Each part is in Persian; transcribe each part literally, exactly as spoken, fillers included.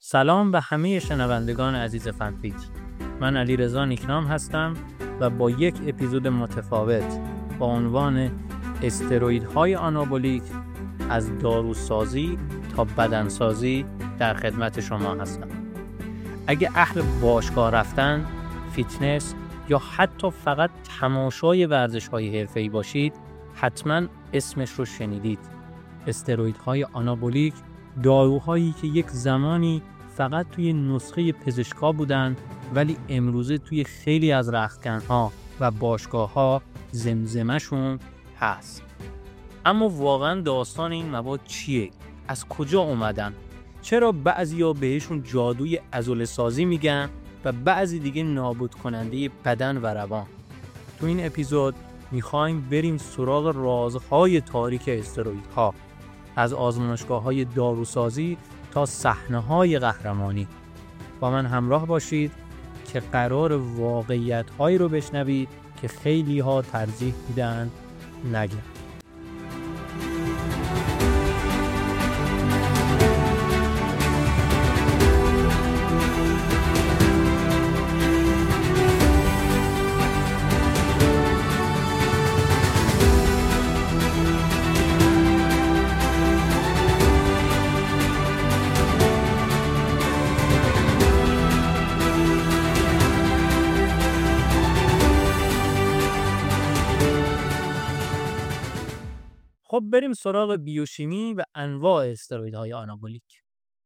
سلام به همه شنوندگان عزیز فنفیت. من علیرضا نیکنام هستم و با یک اپیزود متفاوت با عنوان استروئیدهای آنابولیک از داروسازی تا بدنسازی در خدمت شما هستم. اگه اهل باشگاه رفتن، فیتنس یا حتی فقط تماشای ورزش‌های حرفه‌ای باشید، حتما اسمش رو شنیدید. استروئیدهای آنابولیک داروهایی که یک زمانی فقط توی نسخه پزشکا بودن ولی امروزه توی خیلی از رختکن‌ها و باشگاه‌ها زمزمه‌شون هست. اما واقعا داستان این مواد چیه؟ از کجا اومدن؟ چرا بعضیا بهشون جادوی عضله‌سازی میگن و بعضی دیگه نابود کننده بدن و روان؟ تو این اپیزود میخوایم بریم سراغ رازهای تاریک استروئیدها، از آزمایشگاه‌های داروسازی تا صحنه‌های قهرمانی. با من همراه باشید که قرار واقعیت‌هایی رو بشنوید که خیلی‌ها ترجیح میدن نگن. خب بریم سراغ بیوشیمی و انواع استروئیدهای آنابولیک.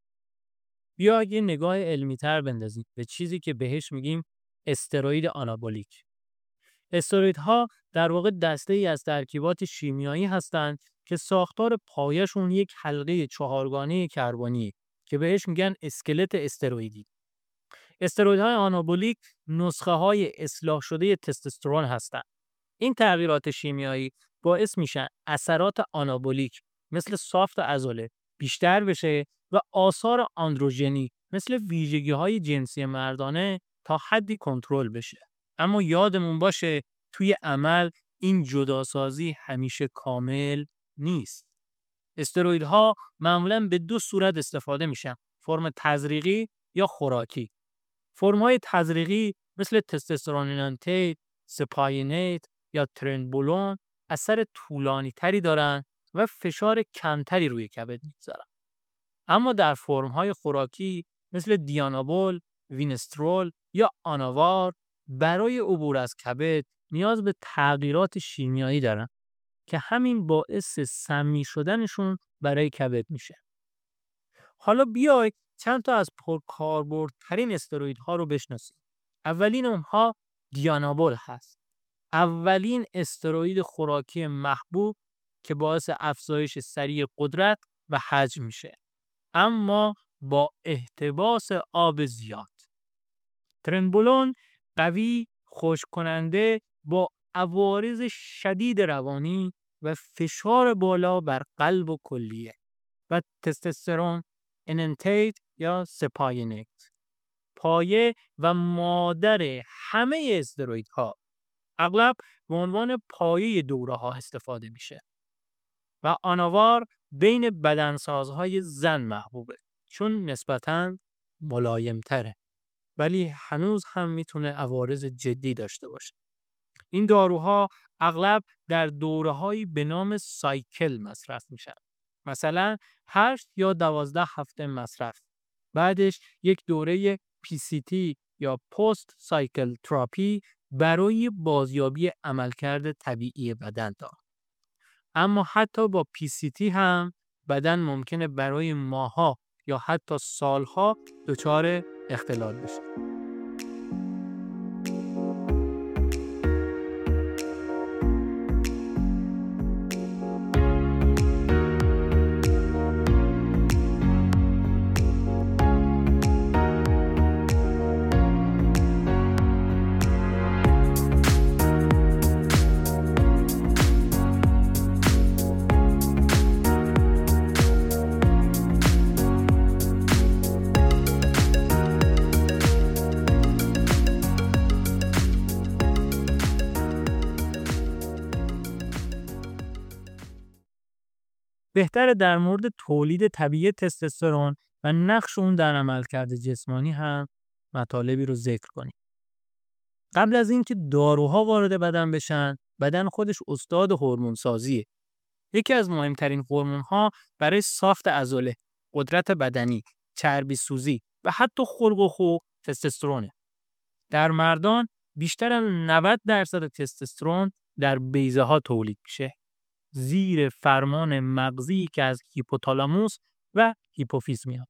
بیا یه نگاه علمی‌تر بندازیم به چیزی که بهش میگیم استروئید آنابولیک. استروئیدها در واقع دسته‌ای از ترکیبات شیمیایی هستند که ساختار پایه‌شون یک حلقه چهارگانه کربنی که بهش میگن اسکلت استروئیدی. استروئیدهای آنابولیک نسخه‌های اصلاح شده تستوسترون هستند. این تغییرات شیمیایی باعث میشن اثرات آنابولیک مثل ساخت عضله بیشتر بشه و آثار آندروژنی مثل ویژگی‌های جنسی مردانه تا حدی کنترل بشه. اما یادمون باشه توی عمل این جداسازی همیشه کامل نیست. استروئیدها معمولاً به دو صورت استفاده میشن: فرم تزریقی یا خوراکی. فرم‌های تزریقی مثل تستوسترون انانتیت، سپاینیت یا ترنبولون اثر طولانی تری دارن و فشار کمتری روی کبد میگذارن. اما در فرم‌های خوراکی مثل دیانابول، وینسترول یا آناوار برای عبور از کبد نیاز به تغییرات شیمیایی دارن که همین باعث سمی شدنشون برای کبد میشه. حالا بیای چند تا از پرکاربردترین استروئیدها رو بشناسیم. اولین اونها دیانابول هست. اولین استروئید خوراکی محبوب که باعث افزایش سریع قدرت و حجم میشه، اما با احتباس آب زیاد. ترنبولون قوی، خشک کننده با عوارض شدید روانی و فشار بالا بر قلب و کلیه. و تستوسترون انانتیت یا سپاینیت، پایه و مادر همه استروئیدها، اغلب به عنوان پایه دوره ها استفاده میشه. و آناوار بین بدنسازهای زن محبوبه چون نسبتاً ملایم تره، ولی هنوز هم میتونه عوارض جدی داشته باشه. این داروها اغلب در دوره هایی به نام سایکل مصرف میشن، مثلا هشت یا دوازده هفته مصرف. بعدش یک دوره پی سی تی یا پست سایکل تراپی برای بازیابی عملکرد طبیعی بدن دارد. اما حتی با پی سی تی هم بدن ممکنه برای ماه‌ها یا حتی سالها دچار اختلال بشه. بهتره در مورد تولید طبیعی تستوسترون و نقش اون در عملکرد جسمانی هم مطالبی رو ذکر کنیم. قبل از اینکه داروها وارد بدن بشن، بدن خودش استاد هورمون سازیه. یکی از مهمترین هورمون‌ها برای ساخت عضله، قدرت بدنی، چربی سوزی و حتی خلق و خو تستوسترونه. در مردان بیشتر از نود درصد تستوسترون در بیضه ها تولید میشه، زیر فرمان مغزی که از هیپوتالاموس و هیپوفیز میاد.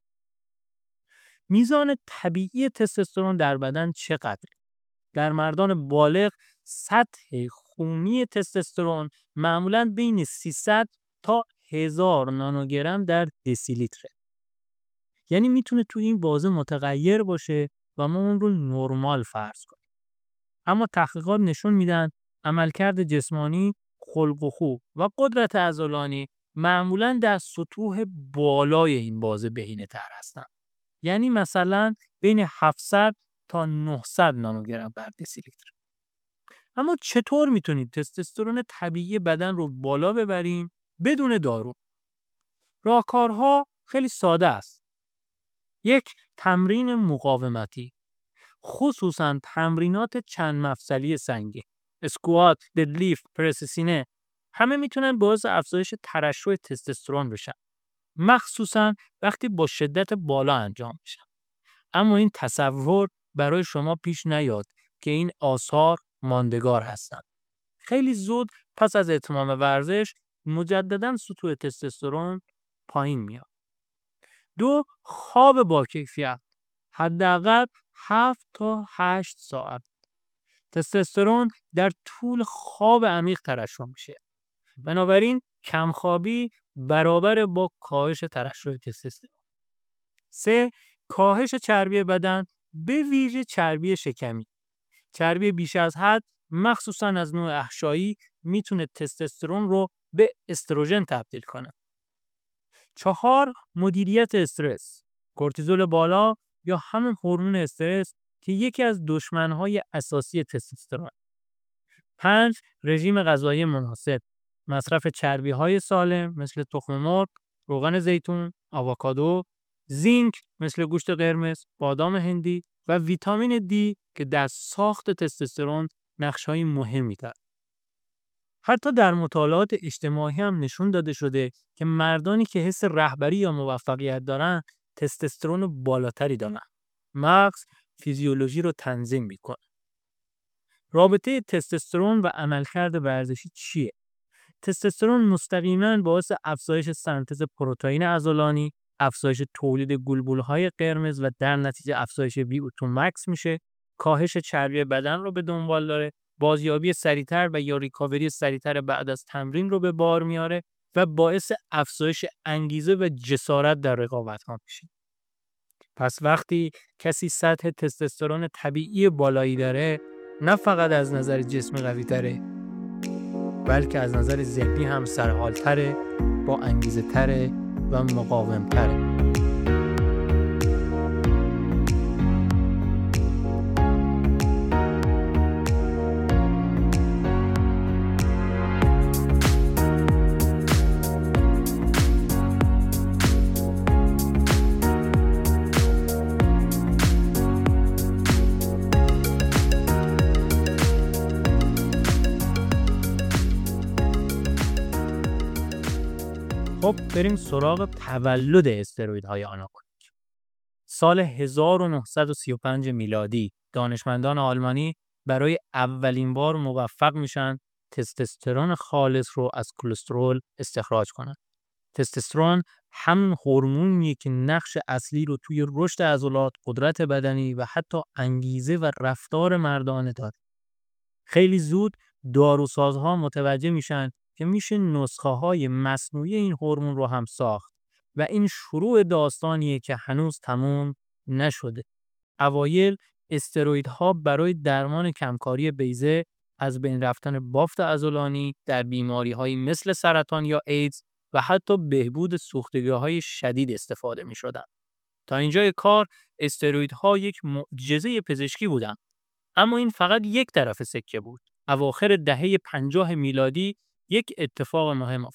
میزان طبیعی تستوسترون در بدن چقدره؟ در مردان بالغ سطح خونی تستوسترون معمولاً بین سیصد تا هزار نانوگرم در دسیلیتره. یعنی میتونه تو این بازه متغیر باشه و ما اون رو نرمال فرض کنیم. اما تحقیقات نشون میدن عملکرد جسمانی، خلق و خو و قدرت عضلانی معمولاً در سطوح بالای این بازه بهینه‌تر هستن. یعنی مثلا بین هفتصد تا نهصد نانوگرم بر دسیلیتر. اما چطور میتونید تستوسترون طبیعی بدن رو بالا ببریم بدون دارو؟ راهکارها خیلی ساده است. یک، تمرین مقاومتی، خصوصا تمرینات چند مفصلی سنگین، اسکوات، ددلیفت، پرس سینه، همه میتونن باعث افزایش ترشح تستوسترون بشن، مخصوصا وقتی با شدت بالا انجام میشن. اما این تصور برای شما پیش نیاد که این آثار ماندگار هستند. خیلی زود پس از اتمام ورزش مجددا سطوح تستوسترون پایین میاد. دو، خواب با کیفیت، حداقل هفت تا هشت ساعت. تستوسترون در طول خواب عمیق ترشح میشه. بنابراین کمخوابی برابر با کاهش ترشح تستوسترون. سه، کاهش چربی بدن، به ویژه چربی شکمی. چربی بیش از حد، مخصوصا از نوع احشایی، میتونه تستوسترون رو به استروژن تبدیل کنه. چهار، مدیریت استرس، کورتیزول بالا یا همون هورمون استرس که یکی از دشمنهای اساسی تستوسترون. پنج، رژیم غذایی مناسب، مصرف چربی‌های سالم مثل تخم مرغ، روغن زیتون، آووکادو، زینک مثل گوشت قرمز، بادام هندی و ویتامین دی که در ساخت تستوسترون نقش‌های مهمی دارند. حتی در مطالعات اجتماعی هم نشون داده شده که مردانی که حس رهبری یا موفقیت دارن تستوسترون بالاتری دارن. مغز فیزیولوژی رو تنظیم میکنه. رابطه تستوسترون و عملکرد ورزشی چیه؟ تستوسترون مستقیما باعث افزایش سنتز پروتئین عضلانی، افزایش تولید گلبولهای قرمز و در نتیجه افزایش وی او تو مکس میشه، کاهش چربی بدن رو به دنبال داره، بازیابی سریعتر و یا ریکاوری سریعتر بعد از تمرین رو به بار میاره و باعث افزایش انگیزه و جسارت در رقابت‌ها میشه. پس وقتی کسی سطح تستوسترون طبیعی بالایی داره، نه فقط از نظر جسمی قوی تره، بلکه از نظر ذهنی هم سرحالتره، با انگیزه تره و مقاوم تره. خب بریم سراغ تولد استروئیدهای آنابولیک. سال هزار و نهصد و سی و پنج میلادی دانشمندان آلمانی برای اولین بار موفق میشن تستوسترون خالص رو از کلسترول استخراج کنن. تستوسترون همون هورمونیه که نقش اصلی رو توی رشد عضلات، قدرت بدنی و حتی انگیزه و رفتار مردانه داره. خیلی زود داروسازها متوجه میشن که میشه نسخه‌های مصنوعی این هورمون رو هم ساخت و این شروع داستانیه که هنوز تموم نشده. اوایل استروئیدها برای درمان کمکاری بیضه، از بین رفتن بافت عضلانی در بیماری‌هایی مثل سرطان یا ایدز و حتی بهبود سوختگی‌های شدید استفاده می‌شدن. تا اینجای کار استروئیدها یک معجزه پزشکی بودن. اما این فقط یک طرف سکه بود. اواخر دهه پنجاه میلادی یک اتفاق مهم افتاد.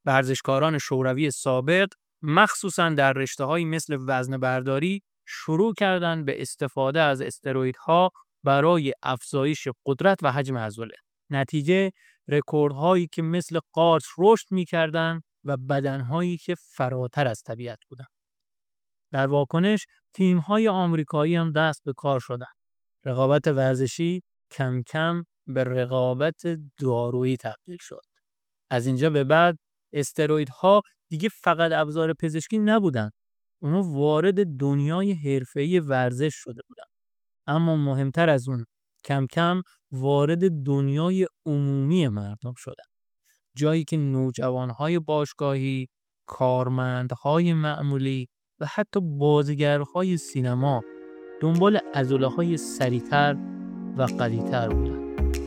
ورزشکاران شوروی سابق مخصوصاً در رشته‌هایی مثل وزنه‌برداری شروع کردند به استفاده از استروئیدها برای افزایش قدرت و حجم عضله. نتیجه رکوردهایی که مثل قارچ رشد می‌کردند و بدنهایی که فراتر از طبیعت بودند. در واکنش تیم‌های آمریکایی هم دست به کار شدند. رقابت ورزشی کم کم به رقابت دارویی تبدیل شد. از اینجا به بعد استروئیدها دیگه فقط ابزار پزشکی نبودن. اونا وارد دنیای حرفه‌ای ورزش شده بودن. اما مهمتر از اون کم کم وارد دنیای عمومی مردم شدن. جایی که نوجوانهای باشگاهی، کارمندهای معمولی و حتی بازیگرهای سینما دنبال عضله‌های سریع‌تر و قوی‌تر بودن.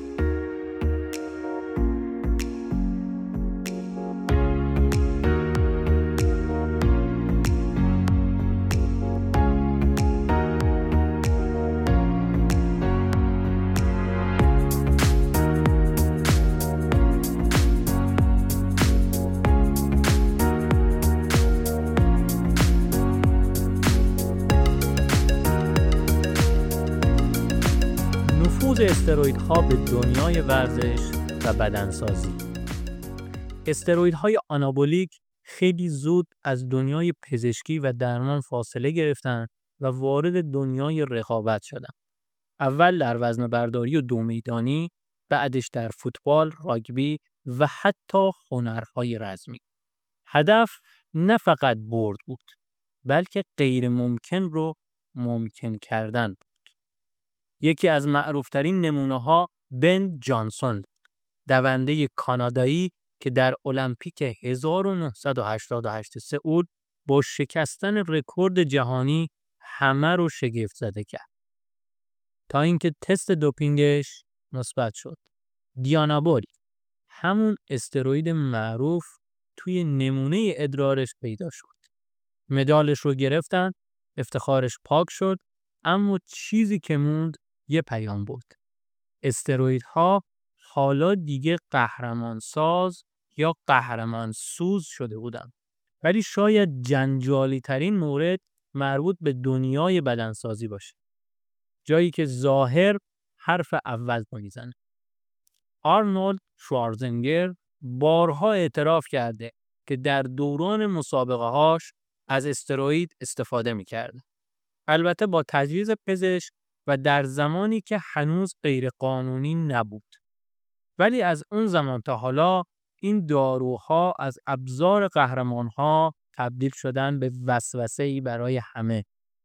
نفوذ استروئیدها به دنیای ورزش و بدنسازی. استروئیدهای آنابولیک خیلی زود از دنیای پزشکی و درمان فاصله گرفتن و وارد دنیای رقابت شدن. اول در وزنه‌برداری و دو میدانی، بعدش در فوتبال، راگبی و حتی هنرهای رزمی. هدف نه فقط برد بود، بلکه غیر ممکن رو ممکن کردن بود. یکی از معروفترین نمونه‌ها بن جانسون، دونده کانادایی که در المپیک هزار و نهصد و هشتاد و هشت سئول با شکستن رکورد جهانی همه رو شگفت زده کرد. تا اینکه تست دوپینگش مثبت شد. دیانابولی، همون استروئید معروف، توی نمونه ادرارش پیدا شد. مدالش رو گرفتن، افتخارش پاک شد، اما چیزی که موند یه پیام بود. استروئیدها حالا دیگه قهرمان ساز یا قهرمان سوز شده بودن. ولی شاید جنجالی ترین مورد مربوط به دنیای بدنسازی باشه. جایی که ظاهر حرف اول میزنه. آرنولد شوارزنگر بارها اعتراف کرده که در دوران مسابقه هاش از استروئید استفاده میکرده. البته با تجویز پزشک و در زمانی که هنوز غیر قانونی نبود. ولی از اون زمان تا حالا این داروها از ابزار قهرمانها تبدیل شدن به وسوسه‌ای برای همه.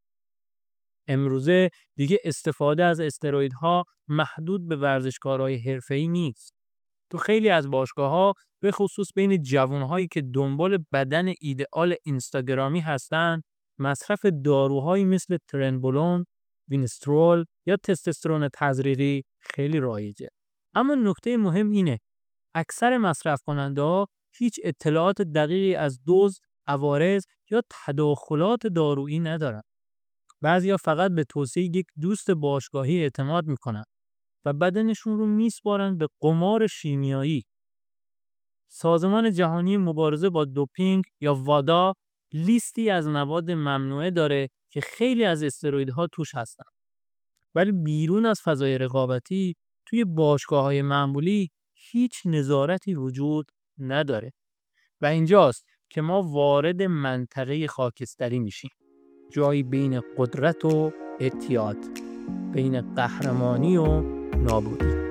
امروزه دیگه استفاده از استروئیدها محدود به ورزشکارهای حرفه‌ای نیست. تو خیلی از باشگاه‌ها به خصوص بین جوانهایی که دنبال بدن ایدئال اینستاگرامی هستن، مصرف داروهایی مثل ترنبولون، وینسترول یا تستوسترون تزریقی خیلی رایجه. اما نکته مهم اینه اکثر مصرف کننده‌ها هیچ اطلاعات دقیقی از دوز، عوارض یا تداخلات دارویی ندارن. بعضیا فقط به توصیه یک دوست باشگاهی اعتماد میکنن و بدنشون رو میسپارن به قمار شیمیایی. سازمان جهانی مبارزه با دوپینگ یا وادا لیستی از مواد ممنوعه داره که خیلی از استروئیدها توش هستن. ولی بیرون از فضای رقابتی توی باشگاه‌های معمولی هیچ نظارتی وجود نداره. و اینجاست که ما وارد منطقه خاکستری میشیم. جایی بین قدرت و اعتیاد، بین قهرمانی و نابودی.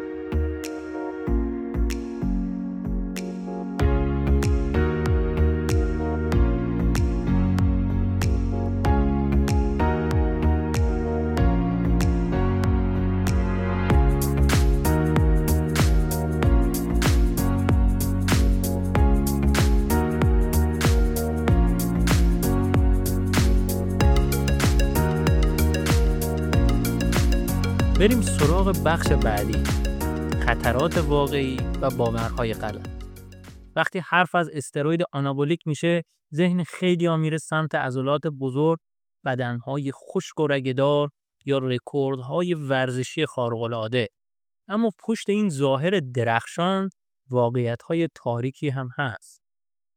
بریم سراغ بخش بعدی، خطرات واقعی و باورهای غلط. وقتی حرف از استروئید آنابولیک میشه، ذهن خیلی‌ها میره سمت عضلات بزرگ، بدنهای خشک و رگه‌دار یا رکوردهای ورزشی خارق‌العاده. اما پشت این ظاهر درخشان واقعیت‌های تاریکی هم هست.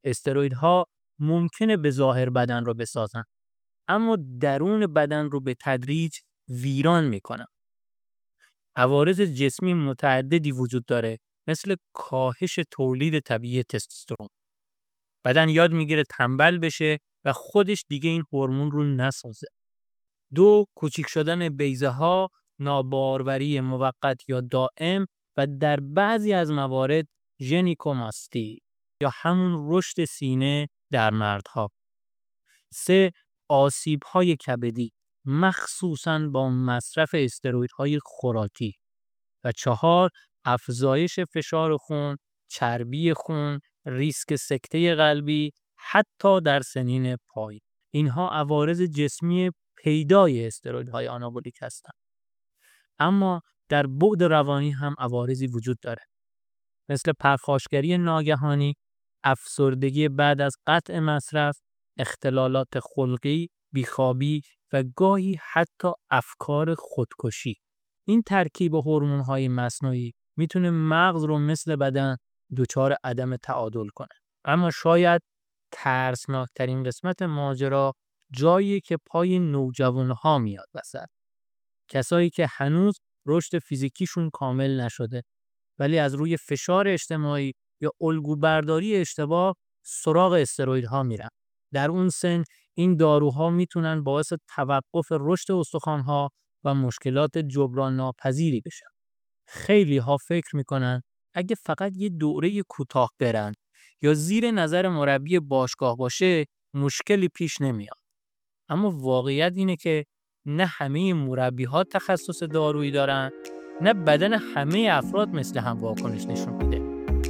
استروئیدها ممکنه به ظاهر بدن رو بسازن، اما درون بدن رو به تدریج ویران میکنن. عوارض جسمی متعددی وجود داره، مثل کاهش تولید طبیعی تستوسترون. بدن یاد میگیره تنبل بشه و خودش دیگه این هورمون رو نسازه. دو، کوچیک شدن بیضه ها، ناباروری موقت یا دائم و در بعضی از موارد ژنیکوماستی یا همون رشد سینه در مردها. سه، آسیب‌های کبدی، مخصوصاً با مصرف استروئیدهای خوراکی. و چهار، افزایش فشار خون، چربی خون، ریسک سکته قلبی، حتی در سنین پایین. اینها عوارض جسمی پیدای استروئیدهای آنابولیک هستند. اما در بعد روانی هم عوارضی وجود داره، مثل پرخاشگری ناگهانی، افسردگی بعد از قطع مصرف، اختلالات خلقی، بیخوابی و گاهی حتی افکار خودکشی. این ترکیب هورمون‌های مصنوعی میتونه مغز رو مثل بدن دچار عدم تعادل کنه. اما شاید ترسناکترین قسمت ماجرا جایی که پای نوجوانها میاد وسط. کسایی که هنوز رشد فیزیکیشون کامل نشده، ولی از روی فشار اجتماعی یا الگو برداری اشتباه سراغ استروئیدها میرن. در اون سن این داروها میتونن باعث توقف رشد استخوان‌ها و مشکلات جبران ناپذیری بشن. خیلی ها فکر میکنن اگه فقط یه دوره کوتاه برن یا زیر نظر مربی باشگاه باشه مشکلی پیش نمیاد. اما واقعیت اینه که نه همه مربی‌ها تخصص دارویی دارن، نه بدن همه افراد مثل هم واکنش نشون میده.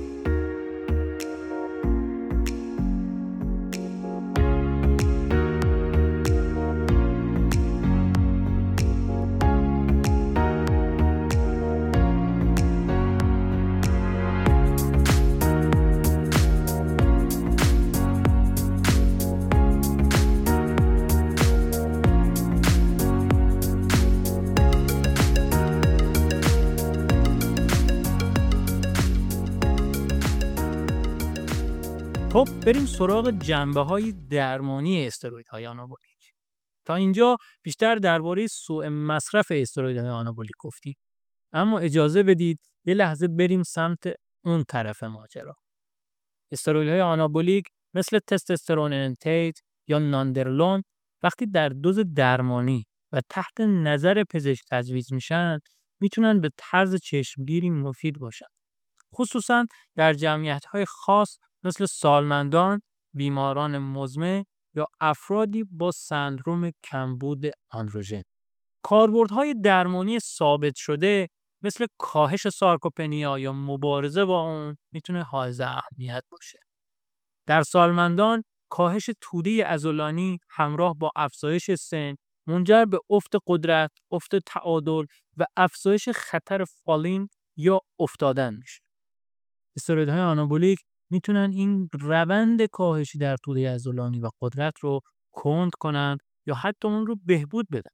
خب بریم سراغ جنبه‌های درمانی استروئیدهای آنابولیک. تا اینجا بیشتر درباره سوء مصرف استروئیدهای آنابولیک گفتیم، اما اجازه بدید یه لحظه بریم سمت اون طرف ماجرا. استروئیدهای آنابولیک مثل تستوسترون انتیت یا ناندرلون وقتی در دوز درمانی و تحت نظر پزشک تجویز میشن میتونن به طرز چشمگیری مفید باشن، خصوصا در جمعیت‌های خاص مثل سالمندان، بیماران مزمن یا افرادی با سندروم کمبود آندروژن. کاربردهای درمانی ثابت شده مثل کاهش سارکوپنیا یا مبارزه با اون میتونه حائز اهمیت باشه. در سالمندان کاهش توده عضلانی همراه با افزایش سن منجر به افت قدرت، افت تعادل و افزایش خطر فالین یا افتادن میشه. استروئیدهای آنابولیک میتونن این روند کاهشی در توده عضلانی و قدرت رو کند کنند یا حتی اون رو بهبود بدن.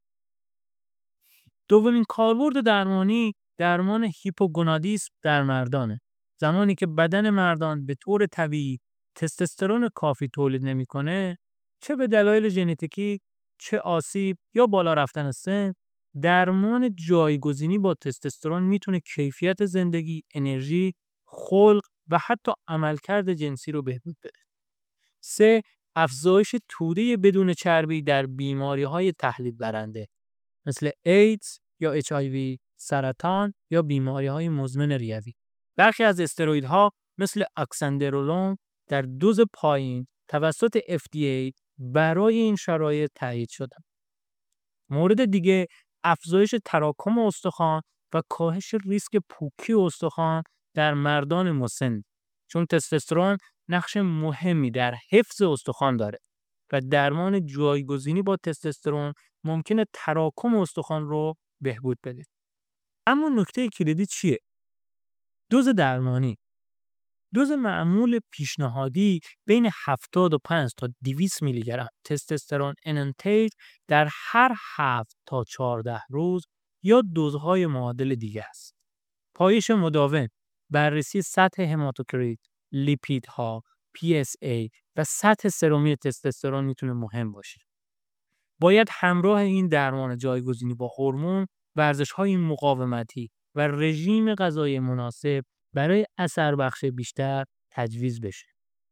دومین کاربرد درمانی درمان هیپوگونادیسم در مردانه. زمانی که بدن مردان به طور طبیعی تستوسترون کافی تولید نمیکنه، چه به دلایل ژنتیکی، چه آسیب یا بالا رفتن سن، درمان جایگزینی با تستوسترون میتونه کیفیت زندگی، انرژی، خلق و حتی عملکرد جنسی رو بهبود بده. سه، افزایش توده بدون چربی در بیماری‌های تحلیل برنده مثل ایدز یا اچ آی وی، سرطان یا بیماری‌های مزمن ریوی. برخی از استروئیدها مثل اکسندرولون در دوز پایین توسط اف دی ای برای این شرایط تایید شدند. مورد دیگه افزایش تراکم استخوان و کاهش ریسک پوکی استخوان در مردان مسن، چون تستوسترون نقش مهمی در حفظ استخوان داره و درمان جایگزینی با تستوسترون ممکنه تراکم استخوان رو بهبود بده. اما نکته کلیدی چیه؟ دوز درمانی. دوز معمول پیشنهادی بین هفتاد و پنج تا دویست میلی گرم تستوسترون اننتیت در هر هفت تا چهارده روز یا دوزهای معادل دیگه است. پایش مداوم، بررسی سطح هماتوکریت، لیپیدها پی اس ای و سطح سرمی تستوسترون میتونه مهم باشه. باید همراه این درمان جایگزینی با هورمون، ورزش‌های مقاومتی و رژیم غذایی مناسب برای اثر بخش بیشتر تجویز بشه.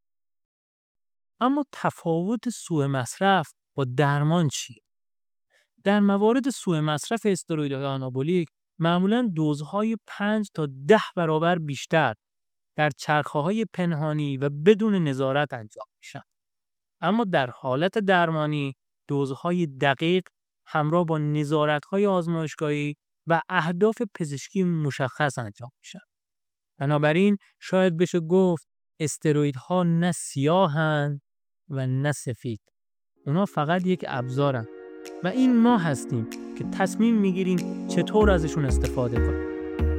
اما تفاوت سوء مصرف با درمان چیه؟ در موارد سوء مصرف استروئیدهای آنابولیک معمولاً دوزهای پنج تا ده برابر بیشتر در چرخه‌های پنهانی و بدون نظارت انجام میشن. اما در حالت درمانی دوزهای دقیق همراه با نظارت‌های آزمایشگاهی و اهداف پزشکی مشخص انجام میشن. بنابراین شاید بشه گفت استروئیدها نه سیاهن و نه سفید. اونا فقط یک ابزارن و این ما هستیم که تصمیم میگیریم چطور ازشون استفاده کنیم.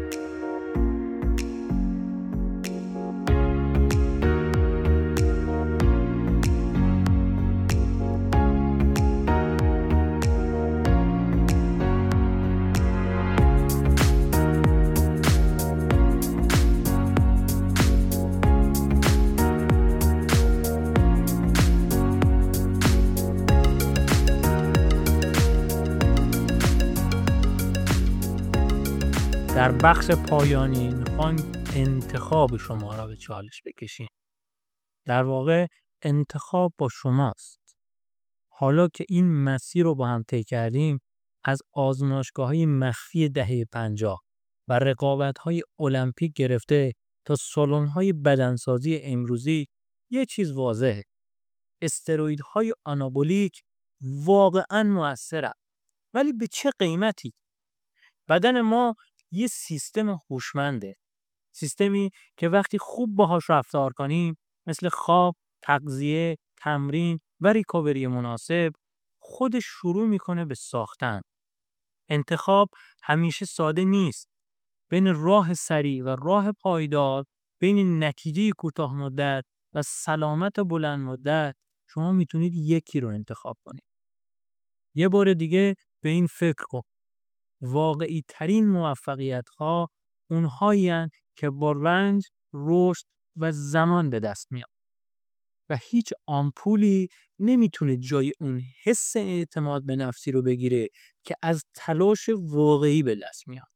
در بخش پایانی میخوام انتخاب شما را به چالش بکشیم. در واقع انتخاب با شماست. حالا که این مسیر رو با هم طی کردیم، از آزمایشگاه‌های مخفی دهه پنجاه و رقابت‌های المپیک گرفته تا سالن‌های بدنسازی امروزی، یه چیز واضحه. استروئیدهای آنابولیک واقعاً مؤثرن. ولی به چه قیمتی؟ بدن ما یه سیستم هوشمنده. سیستمی که وقتی خوب باهاش رفتار کنیم، مثل خواب، تغذیه، تمرین و ریکاوری مناسب، خودش شروع میکنه به ساختن. انتخاب همیشه ساده نیست. بین راه سریع و راه پایدار، بین نتیجه کوتاه مدت و سلامت بلند مدت، شما میتونید یکی رو انتخاب کنید. یه بار دیگه به این فکر کن. واقعی ترین موفقیت ها اونهایی هستند که با رنج، رشد و زمان به دست میاد. و هیچ آمپولی نمیتونه جای اون حس اعتماد به نفسی رو بگیره که از تلاش واقعی به دست میاد.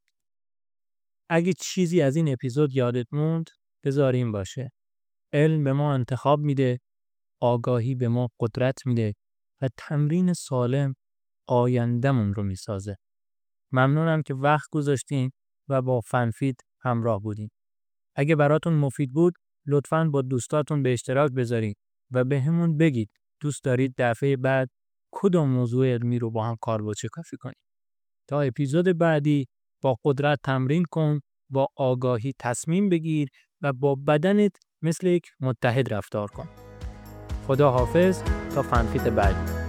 اگه چیزی از این اپیزود یادت موند، بذار این باشه. علم به ما انتخاب میده، آگاهی به ما قدرت میده و تمرین سالم آیندمون رو میسازه. ممنونم که وقت گذاشتین و با فنفید همراه بودین. اگه براتون مفید بود، لطفاً با دوستاتون به اشتراک بذارید و به همون بگید دوست دارید دفعه بعد کدوم موضوع علمی رو با هم کاربرد کافی کنیم. تا اپیزود بعدی با قدرت تمرین کن، با آگاهی تصمیم بگیر و با بدنت مثل یک متحد رفتار کن. خدا حافظ تا فنفید بعدی.